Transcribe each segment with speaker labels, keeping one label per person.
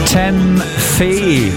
Speaker 1: Ten Fee.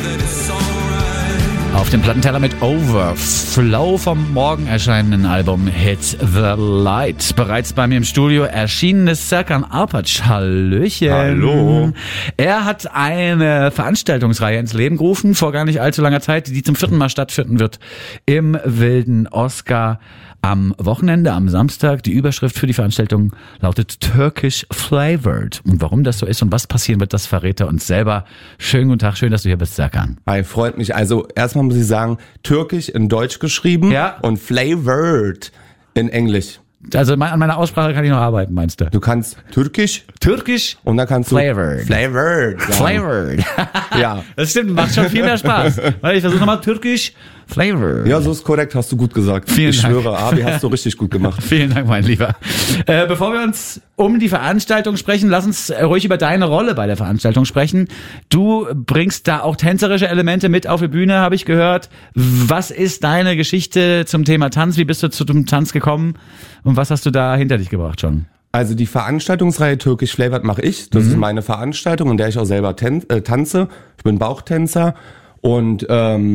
Speaker 1: Auf dem Plattenteller mit Overflow vom morgen erscheinenden Album Hit the Light. Bereits bei mir im Studio erschienenes Serkan Arpac. Hallöchen.
Speaker 2: Hallo.
Speaker 1: Er hat eine Veranstaltungsreihe ins Leben gerufen, vor gar nicht allzu langer Zeit, die zum 4. Mal stattfinden wird im Wilden Oscar am Wochenende, am Samstag. Die Überschrift für die Veranstaltung lautet Turkish Flavored. Und warum das so ist und was passieren wird, das verrät er uns selber. Schönen guten Tag, schön, dass du hier bist, Serkan.
Speaker 2: Hi, freut mich. Also erstmal muss ich sagen, Türkisch in Deutsch geschrieben,
Speaker 1: ja,
Speaker 2: und Flavored in Englisch.
Speaker 1: Also an meiner Aussprache kann ich noch arbeiten, meinst du?
Speaker 2: Du kannst Türkisch
Speaker 1: und
Speaker 2: dann kannst
Speaker 1: Flavored.
Speaker 2: du Flavored sagen.
Speaker 1: Flavored.
Speaker 2: Ja.
Speaker 1: Das stimmt, macht schon viel mehr Spaß. Ich versuche nochmal Türkisch. Flavored.
Speaker 2: Ja, so ist korrekt, hast du gut gesagt.
Speaker 1: Vielen
Speaker 2: ich
Speaker 1: Dank.
Speaker 2: schwöre, Abi, hast du richtig gut gemacht.
Speaker 1: Vielen Dank, mein Lieber. Bevor wir uns um die Veranstaltung sprechen, lass uns ruhig über deine Rolle bei der Veranstaltung sprechen. Du bringst da auch tänzerische Elemente mit auf die Bühne, habe ich gehört. Was ist deine Geschichte zum Thema Tanz? Wie bist du zum Tanz gekommen? Und was hast du da hinter dich gebracht schon?
Speaker 2: Also die Veranstaltungsreihe Turkish Flavored mache ich. Das ist meine Veranstaltung, in der ich auch selber tanze. Ich bin Bauchtänzer und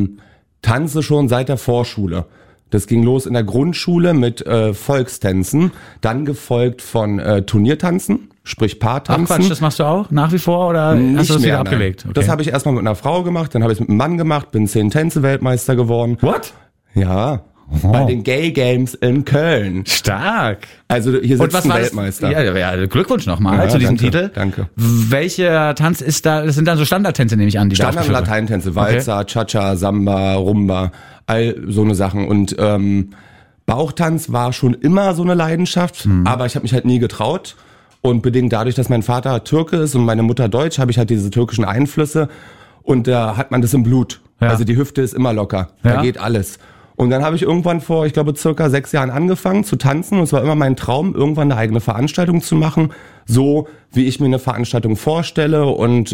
Speaker 2: tanze schon seit der Vorschule. Das ging los in der Grundschule mit Volkstänzen, dann gefolgt von Turniertanzen, sprich Paartanzen.
Speaker 1: Ach Quatsch, das machst du auch nach wie vor oder
Speaker 2: Nicht
Speaker 1: hast du das
Speaker 2: mehr,
Speaker 1: wieder abgelegt?
Speaker 2: Okay. Das habe ich erstmal mit einer Frau gemacht, dann habe ich es mit einem Mann gemacht, bin 10 Tänze-Weltmeister geworden.
Speaker 1: What?
Speaker 2: Ja, bei den Gay Games in Köln.
Speaker 1: Stark.
Speaker 2: Also hier
Speaker 1: Und
Speaker 2: sitzt
Speaker 1: was
Speaker 2: ein
Speaker 1: war
Speaker 2: Weltmeister.
Speaker 1: Ja, Glückwunsch nochmal zu diesem
Speaker 2: danke,
Speaker 1: Titel.
Speaker 2: Danke.
Speaker 1: Welcher Tanz ist da? Das sind dann so Standardtänze, nehme ich an, die da
Speaker 2: Standard- und
Speaker 1: aufgeführt werden.
Speaker 2: Lateintänze, Walzer, Cha-Cha, Samba, Rumba, all so eine Sachen. Und Bauchtanz war schon immer so eine Leidenschaft, aber ich habe mich halt nie getraut. Und bedingt dadurch, dass mein Vater Türke ist und meine Mutter Deutsch, habe ich halt diese türkischen Einflüsse. Und da hat man das im Blut.
Speaker 1: Ja.
Speaker 2: Also die Hüfte ist immer locker.
Speaker 1: Ja.
Speaker 2: Da geht alles. Und dann habe ich irgendwann vor, ich glaube, circa 6 Jahren angefangen zu tanzen. Und es war immer mein Traum, irgendwann eine eigene Veranstaltung zu machen. So, wie ich mir eine Veranstaltung vorstelle. Und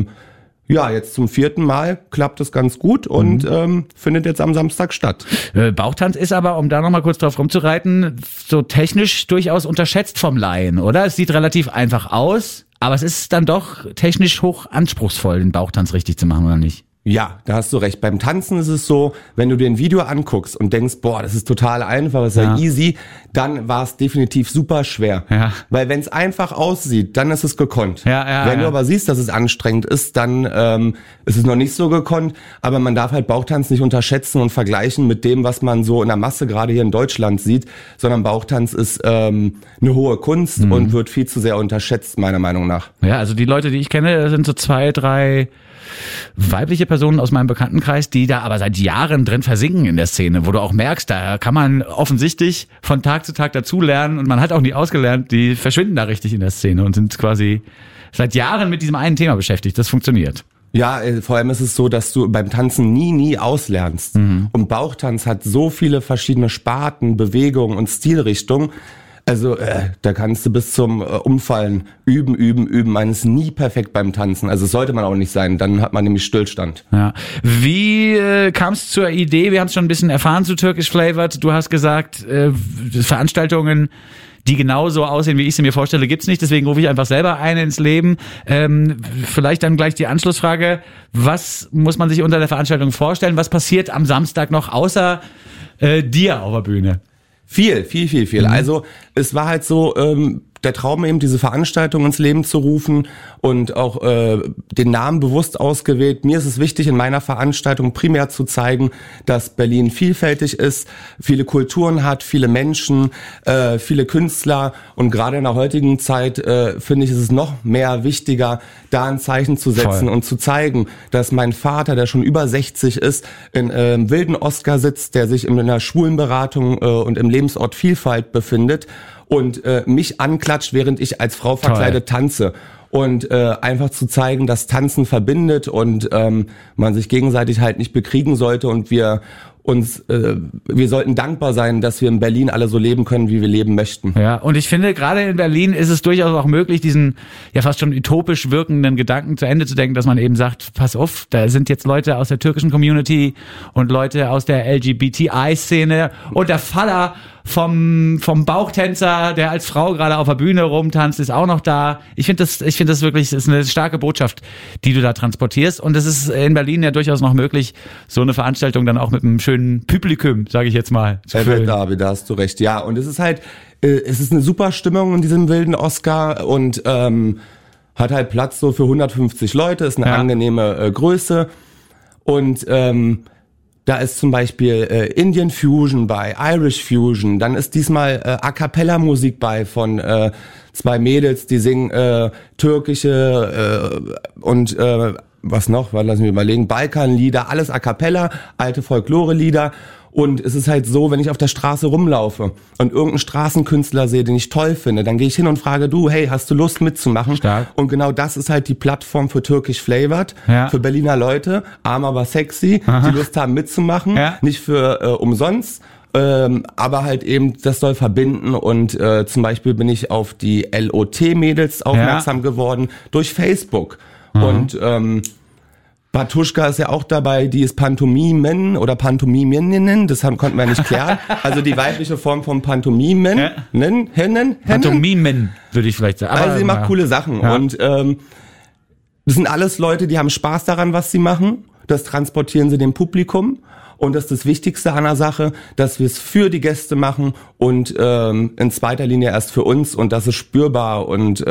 Speaker 2: ja, jetzt zum 4. Mal klappt es ganz gut und findet jetzt am Samstag statt.
Speaker 1: Bauchtanz ist aber, um da nochmal kurz drauf rumzureiten, so technisch durchaus unterschätzt vom Laien, oder? Es sieht relativ einfach aus, aber es ist dann doch technisch hoch anspruchsvoll, den Bauchtanz richtig zu machen, oder nicht?
Speaker 2: Ja, da hast du recht. Beim Tanzen ist es so, wenn du dir ein Video anguckst und denkst, boah, das ist total einfach, das ist ja easy, dann war es definitiv super schwer.
Speaker 1: Ja.
Speaker 2: Weil wenn es einfach aussieht, dann ist es gekonnt.
Speaker 1: Ja,
Speaker 2: wenn du aber siehst, dass es anstrengend ist, dann ist es noch nicht so gekonnt. Aber man darf halt Bauchtanz nicht unterschätzen und vergleichen mit dem, was man so in der Masse gerade hier in Deutschland sieht, sondern Bauchtanz ist eine hohe Kunst und wird viel zu sehr unterschätzt, meiner Meinung nach.
Speaker 1: Ja, also die Leute, die ich kenne, das sind so 2, 3 weibliche Personen aus meinem Bekanntenkreis, die da aber seit Jahren drin versinken in der Szene, wo du auch merkst, da kann man offensichtlich von Tag zu Tag dazulernen und man hat auch nie ausgelernt, die verschwinden da richtig in der Szene und sind quasi seit Jahren mit diesem einen Thema beschäftigt. Das funktioniert.
Speaker 2: Ja, vor allem ist es so, dass du beim Tanzen nie auslernst. Und Bauchtanz hat so viele verschiedene Sparten, Bewegungen und Stilrichtungen. Also da kannst du bis zum Umfallen üben. Man ist nie perfekt beim Tanzen. Also sollte man auch nicht sein, dann hat man nämlich Stillstand.
Speaker 1: Ja. Wie kam es zur Idee? Wir haben es schon ein bisschen erfahren zu Turkish Flavored. Du hast gesagt, Veranstaltungen, die genauso aussehen, wie ich sie mir vorstelle, gibt's nicht. Deswegen rufe ich einfach selber eine ins Leben. Vielleicht dann gleich die Anschlussfrage. Was muss man sich unter der Veranstaltung vorstellen? Was passiert am Samstag noch außer dir auf der Bühne?
Speaker 2: Viel. Also es war halt so, der Traum eben, diese Veranstaltung ins Leben zu rufen und auch den Namen bewusst ausgewählt. Mir ist es wichtig, in meiner Veranstaltung primär zu zeigen, dass Berlin vielfältig ist, viele Kulturen hat, viele Menschen, viele Künstler und gerade in der heutigen Zeit finde ich, ist es noch mehr wichtiger, da ein Zeichen zu setzen und zu zeigen, dass mein Vater, der schon über 60 ist, in Wilden Oscar sitzt, der sich in einer Schwulenberatung und im Lebensort Vielfalt befindet und mich anklatscht, während ich als Frau verkleidet tanze. Und einfach zu zeigen, dass Tanzen verbindet und man sich gegenseitig halt nicht bekriegen sollte und wir sollten dankbar sein, dass wir in Berlin alle so leben können, wie wir leben möchten.
Speaker 1: Ja, und ich finde, gerade in Berlin ist es durchaus auch möglich, diesen ja fast schon utopisch wirkenden Gedanken zu Ende zu denken, dass man eben sagt, pass auf, da sind jetzt Leute aus der türkischen Community und Leute aus der LGBTI-Szene und der Vater vom Bauchtänzer, der als Frau gerade auf der Bühne rumtanzt, ist auch noch da. Ich finde das wirklich, das ist eine starke Botschaft, die du da transportierst. Und es ist in Berlin ja durchaus noch möglich, so eine Veranstaltung dann auch mit einem schönen Publikum, sage ich jetzt mal, zu füllen.
Speaker 2: David, da hast du recht. Ja, und es ist halt, es ist eine super Stimmung in diesem wilden Oscar und hat halt Platz so für 150 Leute, ist eine angenehme Größe. Und da ist zum Beispiel Indian Fusion bei, Irish Fusion, dann ist diesmal A Cappella Musik bei von 2 Mädels, die singen türkische und was noch, lass mich überlegen, Balkanlieder, alles A Cappella, alte Folklore-Lieder. Und es ist halt so, wenn ich auf der Straße rumlaufe und irgendeinen Straßenkünstler sehe, den ich toll finde, dann gehe ich hin und frage, du, hey, hast du Lust mitzumachen?
Speaker 1: Stark.
Speaker 2: Und genau das ist halt die Plattform für Türkisch Flavored, für Berliner Leute, arm aber sexy, die Lust haben mitzumachen, nicht für umsonst. Aber halt eben, das soll verbinden und zum Beispiel bin ich auf die LOT-Mädels aufmerksam geworden durch Facebook. Und Batuschka ist ja auch dabei, die ist Pantomimen oder Pantomiminnen, das konnten wir nicht klären. Also die weibliche Form von Pantomimen,
Speaker 1: Pantomimen, würde ich vielleicht sagen. Aber,
Speaker 2: also sie macht coole Sachen und das sind alles Leute, die haben Spaß daran, was sie machen. Das transportieren sie dem Publikum. Und das ist das Wichtigste an der Sache, dass wir es für die Gäste machen und in zweiter Linie erst für uns. Und das ist spürbar und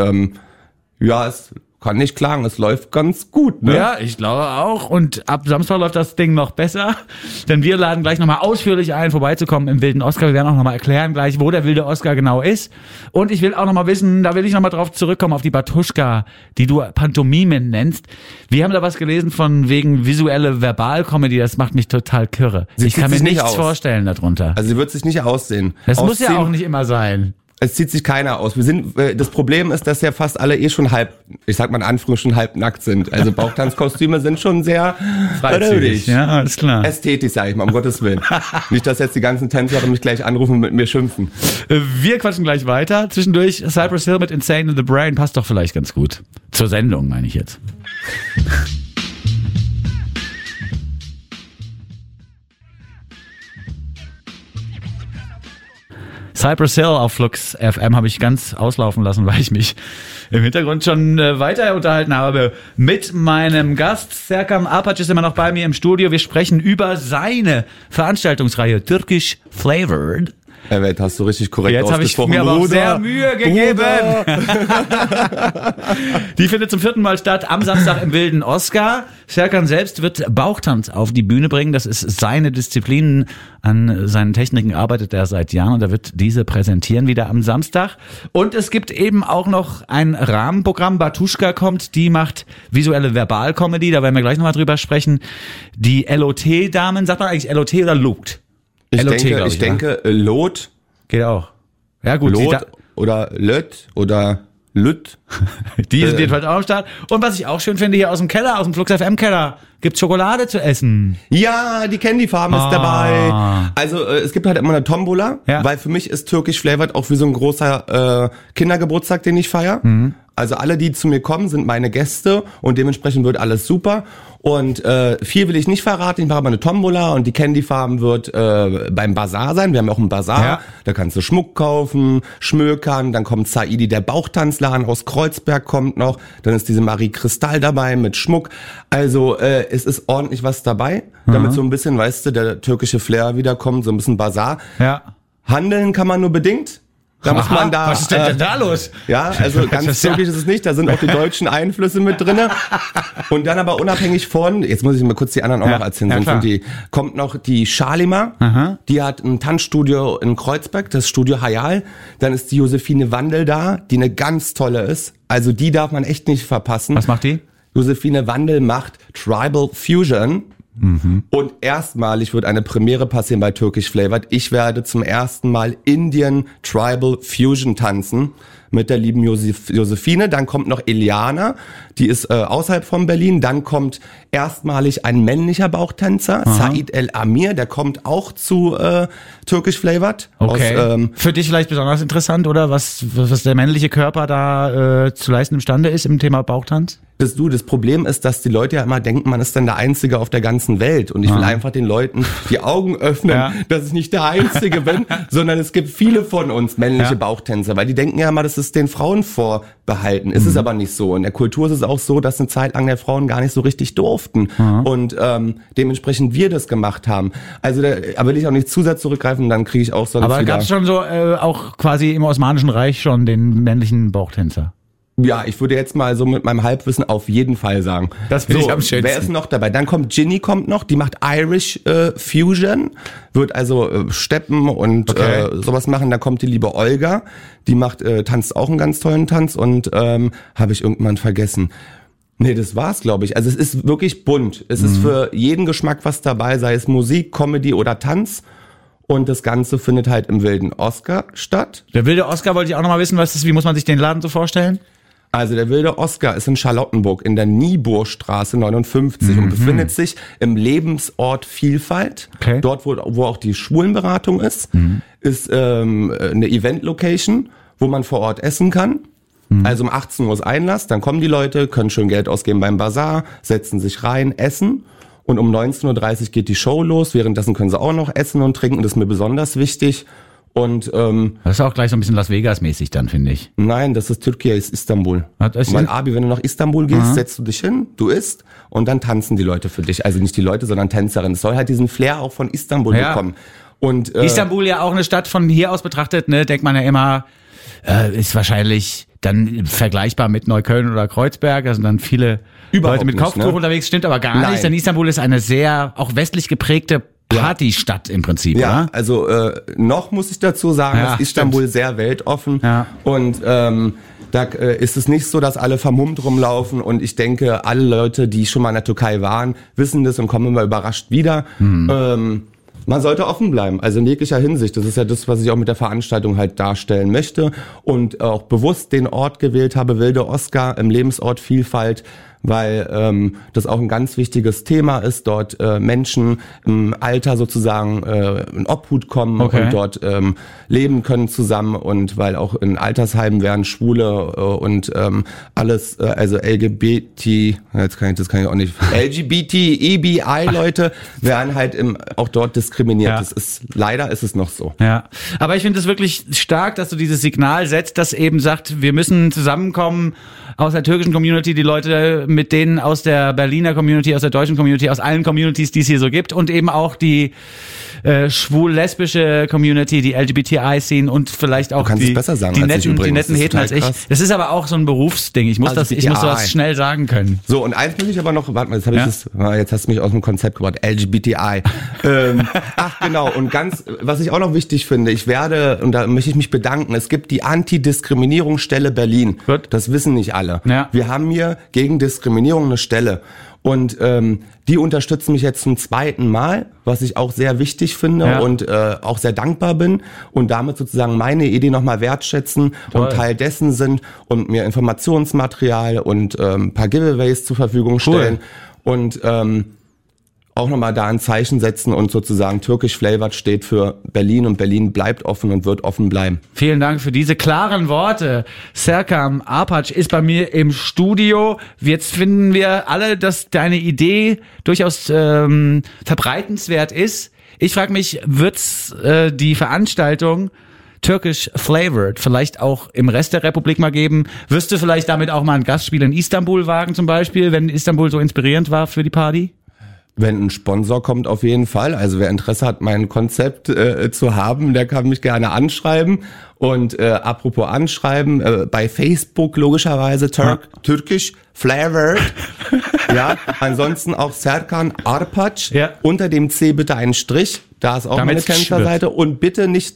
Speaker 2: es kann nicht klagen, es läuft ganz gut, ne?
Speaker 1: Ja, ich glaube auch. Und ab Samstag läuft das Ding noch besser, denn wir laden gleich nochmal ausführlich ein, vorbeizukommen im wilden Oscar. Wir werden auch nochmal erklären gleich, wo der wilde Oscar genau ist. Und ich will auch nochmal wissen, da will ich nochmal drauf zurückkommen, auf die Batuschka, die du Pantomimen nennst. Wir haben da was gelesen von wegen visuelle Verbalcomedy, das macht mich total kirre. Ich kann mir nichts vorstellen darunter.
Speaker 2: Also sie wird sich nicht aussehen.
Speaker 1: Das muss ja auch nicht immer sein.
Speaker 2: Es zieht sich keiner aus. Das Problem ist, dass ja fast alle schon halb, ich sag mal in Anführungsstrichen, halb nackt sind. Also Bauchtanzkostüme sind schon sehr
Speaker 1: freizügig. Ja, alles klar.
Speaker 2: Ästhetisch, sag ich mal, um Gottes Willen. Nicht, dass jetzt die ganzen Tänzerinnen mich gleich anrufen und mit mir schimpfen.
Speaker 1: Wir quatschen gleich weiter. Zwischendurch Cypress Hill mit Insane in the Brain passt doch vielleicht ganz gut. Zur Sendung, meine ich jetzt. Cypress Hill auf Flux FM habe ich ganz auslaufen lassen, weil ich mich im Hintergrund schon weiter unterhalten habe mit meinem Gast. Serkan Apac ist immer noch bei mir im Studio. Wir sprechen über seine Veranstaltungsreihe Türkisch Flavored.
Speaker 2: Herr hast du richtig korrekt ausgesprochen.
Speaker 1: Jetzt habe ich mir aber auch sehr Mühe gegeben. Die findet zum 4. Mal statt am Samstag im wilden Oscar. Serkan selbst wird Bauchtanz auf die Bühne bringen. Das ist seine Disziplin. An seinen Techniken arbeitet er seit Jahren und er wird diese präsentieren wieder am Samstag. Und es gibt eben auch noch ein Rahmenprogramm. Batuschka kommt, die macht visuelle Verbalcomedy. Da werden wir gleich nochmal drüber sprechen. Die LOT-Damen, sagt man eigentlich LOT oder LOT?
Speaker 2: Ich denke, Lot.
Speaker 1: Geht auch. Ja, gut.
Speaker 2: Lot oder Löt oder Lütt.
Speaker 1: Die sind jedenfalls auch am Start. Und was ich auch schön finde, hier aus dem Keller, aus dem Flux FM Keller, gibt's Schokolade zu essen.
Speaker 2: Ja, die Candy Farm ist dabei. Also, es gibt halt immer eine Tombola, weil für mich ist Türkisch Flavored auch wie so ein großer Kindergeburtstag, den ich feiere. Mhm. Also alle, die zu mir kommen, sind meine Gäste und dementsprechend wird alles super. Und viel will ich nicht verraten, ich mache aber eine Tombola und die Candy Farm wird beim Bazar sein. Wir haben ja auch einen Bazar, da kannst du Schmuck kaufen, schmökern, dann kommt Saidi, der Bauchtanzladen aus Kreuzberg kommt noch, dann ist diese Marie Kristall dabei mit Schmuck. Also es ist ordentlich was dabei, damit so ein bisschen, weißt du, der türkische Flair wiederkommt, so ein bisschen Bazar. Ja. Handeln kann man nur bedingt. Da muss man da.
Speaker 1: Was ist denn da los?
Speaker 2: Ja, also ganz türkisch ist es nicht. Da sind auch die deutschen Einflüsse mit drinne. Und dann aber unabhängig von, jetzt muss ich mal kurz die anderen auch noch erzählen, kommt noch die Schalima. Die hat ein Tanzstudio in Kreuzberg, das Studio Hayal. Dann ist die Josephine Wandel da, die eine ganz tolle ist. Also die darf man echt nicht verpassen.
Speaker 1: Was macht die?
Speaker 2: Josephine Wandel macht Tribal Fusion. Mhm. Und erstmalig wird eine Premiere passieren bei Türkisch Flavored. Ich werde zum ersten Mal Indian Tribal Fusion tanzen mit der lieben Josephine. Dann kommt noch Eliana, die ist außerhalb von Berlin. Dann kommt erstmalig ein männlicher Bauchtänzer, Said El Amir, der kommt auch zu Türkisch Flavored.
Speaker 1: Okay. Für dich vielleicht besonders interessant, oder? Was der männliche Körper da zu leisten imstande ist im Thema Bauchtanz?
Speaker 2: Das Problem ist, dass die Leute ja immer denken, man ist dann der Einzige auf der ganzen Welt. Und ich will einfach den Leuten die Augen öffnen, dass ich nicht der Einzige bin, sondern es gibt viele von uns männliche Bauchtänzer, weil die denken ja immer, das ist den Frauen vorbehalten. Ist es aber nicht so. In der Kultur ist es auch so, dass eine Zeit lang der Frauen gar nicht so richtig durften. Und dementsprechend wir das gemacht haben. Also da will ich auch nicht zu sehr zurückgreifen, dann kriege ich auch sonst
Speaker 1: aber gab es schon so auch quasi im Osmanischen Reich schon den männlichen Bauchtänzer?
Speaker 2: Ja, ich würde jetzt mal so mit meinem Halbwissen auf jeden Fall sagen.
Speaker 1: Das finde ich am schönsten.
Speaker 2: Wer ist noch dabei? Dann kommt Ginny noch, die macht Irish Fusion, wird also Steppen und sowas machen. Dann kommt die liebe Olga, die tanzt auch einen ganz tollen Tanz und habe ich irgendwann vergessen. Nee, das war's, glaube ich. Also es ist wirklich bunt. Es ist für jeden Geschmack was dabei, sei es Musik, Comedy oder Tanz. Und das Ganze findet halt im Wilden Oscar statt.
Speaker 1: Der Wilde Oscar wollte ich auch nochmal wissen, wie muss man sich den Laden so vorstellen?
Speaker 2: Also der Wilde Oscar ist in Charlottenburg in der Niebuhrstraße 59 und befindet sich im Lebensort Vielfalt. Okay. Dort, wo auch die Schwulenberatung ist, ist eine Event-Location, wo man vor Ort essen kann. Also um 18 Uhr ist Einlass, dann kommen die Leute, können schön Geld ausgeben beim Bazar, setzen sich rein, essen. Und um 19.30 Uhr geht die Show los. Währenddessen können sie auch noch essen und trinken. Das ist mir besonders wichtig. Und
Speaker 1: das ist auch gleich so ein bisschen Las Vegas-mäßig dann, finde ich.
Speaker 2: Nein, das ist Türkei, ist Istanbul. Mein Abi, wenn du nach Istanbul gehst, setzt du dich hin, du isst und dann tanzen die Leute für dich. Also nicht die Leute, sondern Tänzerinnen. Es soll halt diesen Flair auch von Istanbul bekommen. Und
Speaker 1: Istanbul ja auch eine Stadt von hier aus betrachtet, ne, denkt man ja immer, ist wahrscheinlich dann vergleichbar mit Neukölln oder Kreuzberg. Da sind dann viele Leute mit Kopftuch unterwegs, stimmt aber gar nicht. Denn Istanbul ist eine sehr auch westlich geprägte Partystadt im Prinzip,
Speaker 2: ja,
Speaker 1: oder?
Speaker 2: Also noch muss ich dazu sagen, ist Istanbul sehr weltoffen und da ist es nicht so, dass alle vermummt rumlaufen und ich denke, alle Leute, die schon mal in der Türkei waren, wissen das und kommen immer überrascht wieder. Man sollte offen bleiben, also in jeglicher Hinsicht. Das ist ja das, was ich auch mit der Veranstaltung halt darstellen möchte und auch bewusst den Ort gewählt habe, Wilde Oscar im Lebensort Vielfalt, weil das auch ein ganz wichtiges Thema ist, dort Menschen im Alter sozusagen in Obhut kommen und dort leben können zusammen und weil auch in Altersheimen werden Schwule und alles, also LGBT, das kann ich auch nicht, LGBT, EBI-Leute werden halt auch dort diskriminiert. Das leider ist es noch so.
Speaker 1: Ja, aber ich finde es wirklich stark, dass du dieses Signal setzt, das eben sagt, wir müssen zusammenkommen aus der türkischen Community, die Leute mit denen aus der Berliner Community, aus der deutschen Community, aus allen Communities, die es hier so gibt und eben auch die schwul-lesbische Community, die LGBTI-Szene und vielleicht auch die netten Heten als ich. Das ist aber auch so ein Berufsding. Ich muss das schnell sagen können.
Speaker 2: So, und eins muss ich aber noch, warte mal, jetzt hast du mich aus dem Konzept gebracht, LGBTI. Ach genau, und was ich auch noch wichtig finde, und da möchte ich mich bedanken, es gibt die Antidiskriminierungsstelle Berlin. Gut. Das wissen nicht alle. Ja. Wir haben hier gegen Diskriminierung eine Stelle. Und die unterstützen mich jetzt zum 2. Mal, was ich auch sehr wichtig finde und auch sehr dankbar bin und damit sozusagen meine Idee nochmal wertschätzen und Teil dessen sind und mir Informationsmaterial und ein paar Giveaways zur Verfügung stellen und auch nochmal da ein Zeichen setzen und sozusagen Türkisch Flavored steht für Berlin und Berlin bleibt offen und wird offen bleiben.
Speaker 1: Vielen Dank für diese klaren Worte. Serkan Arpac ist bei mir im Studio. Jetzt finden wir alle, dass deine Idee durchaus verbreitenswert ist. Ich frage mich, wird's die Veranstaltung Türkisch Flavored vielleicht auch im Rest der Republik mal geben? Wirst du vielleicht damit auch mal ein Gastspiel in Istanbul wagen zum Beispiel, wenn Istanbul so inspirierend war für die Party?
Speaker 2: Wenn ein Sponsor kommt, auf jeden Fall. Also wer Interesse hat, mein Konzept zu haben, der kann mich gerne anschreiben. Und apropos anschreiben, bei Facebook logischerweise Türkisch Flavored. Ja, ansonsten auch Serkan Arpac. Ja. Unter dem C bitte einen Strich. Da ist auch meine Tänzerseite. Und bitte nicht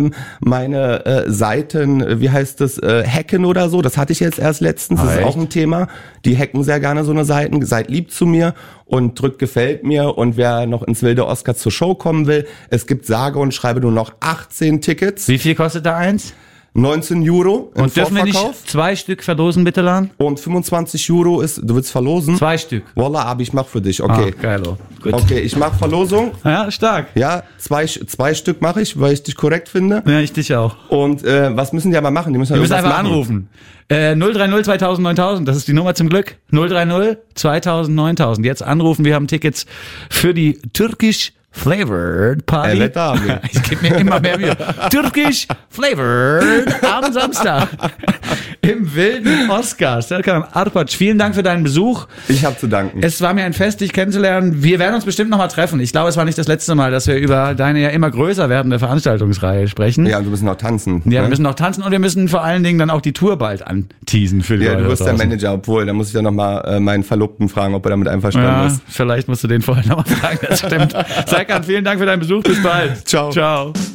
Speaker 2: meine Seiten, wie heißt das, hacken oder so. Das hatte ich jetzt erst letztens. Das ist auch ein Thema. Die hacken sehr gerne so eine Seiten. Seid lieb zu mir und drückt gefällt mir. Und wer noch ins Wilde Oscar zur Show kommen will, es gibt sage und schreibe nur noch 18 Tickets.
Speaker 1: Wie viel kostet da eins?
Speaker 2: 19 Euro im
Speaker 1: Und dürfen wir
Speaker 2: Vorverkauf.
Speaker 1: nicht 2 Stück verlosen, bitte, Lan?
Speaker 2: Und 25 Euro ist, du willst verlosen?
Speaker 1: 2 Stück.
Speaker 2: Wallah, aber ich mach für dich, okay.
Speaker 1: Ah, geilo. Gut.
Speaker 2: Okay, ich mach Verlosung.
Speaker 1: Ja, stark.
Speaker 2: Ja, zwei Stück mache ich, weil ich dich korrekt finde.
Speaker 1: Ja, ich dich auch.
Speaker 2: Und was müssen die aber machen? Die müssen,
Speaker 1: Wir müssen
Speaker 2: irgendwas
Speaker 1: einfach
Speaker 2: machen.
Speaker 1: anrufen. 030 2000 9000, das ist die Nummer zum Glück. 030 2000 9000. Jetzt anrufen, wir haben Tickets für die Turkish Flavored Party.
Speaker 2: Evet abi.
Speaker 1: Ich gebe mir immer mehr Mühe. Turkish Flavored am Samstag. Im wilden Oscar. Serkan Arpac, vielen Dank für deinen Besuch.
Speaker 2: Ich habe zu danken.
Speaker 1: Es war mir ein Fest, dich kennenzulernen. Wir werden uns bestimmt nochmal treffen. Ich glaube, es war nicht das letzte Mal, dass wir über deine ja immer größer werdende Veranstaltungsreihe sprechen.
Speaker 2: Ja, und wir müssen auch tanzen.
Speaker 1: Ja, wir
Speaker 2: ne?
Speaker 1: müssen noch tanzen und wir müssen vor allen Dingen dann auch die Tour bald anteasen für die
Speaker 2: Ja,
Speaker 1: Leute
Speaker 2: du wirst
Speaker 1: da
Speaker 2: der
Speaker 1: draußen.
Speaker 2: Manager, obwohl, da muss ich ja nochmal meinen Verlobten fragen, ob er damit einverstanden
Speaker 1: Ja,
Speaker 2: ist.
Speaker 1: vielleicht musst du den vorher nochmal fragen, das stimmt. Serkan, vielen Dank für deinen Besuch, bis bald.
Speaker 2: Ciao.
Speaker 1: Ciao.